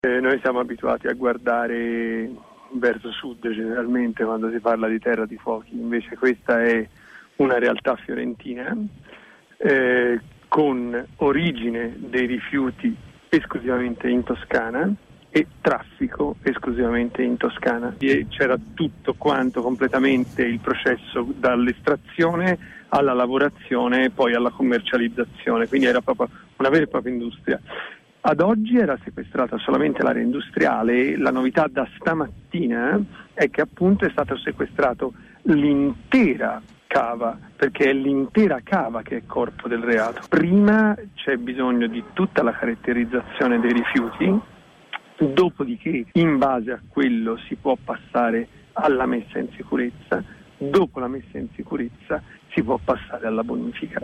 Noi siamo abituati a guardare verso sud generalmente quando si parla di terra di fuochi, invece questa è una realtà fiorentina con origine dei rifiuti esclusivamente in Toscana e traffico esclusivamente in Toscana. E c'era tutto quanto completamente il processo dall'estrazione alla lavorazione e poi alla commercializzazione, quindi era proprio una vera e propria industria. Ad oggi era sequestrata solamente l'area industriale. La novità da stamattina è che appunto è stato sequestrato l'intera cava, perché è l'intera cava che è corpo del reato. Prima c'è bisogno di tutta la caratterizzazione dei rifiuti, dopodiché in base a quello si può passare alla messa in sicurezza, dopo la messa in sicurezza si può passare alla bonifica.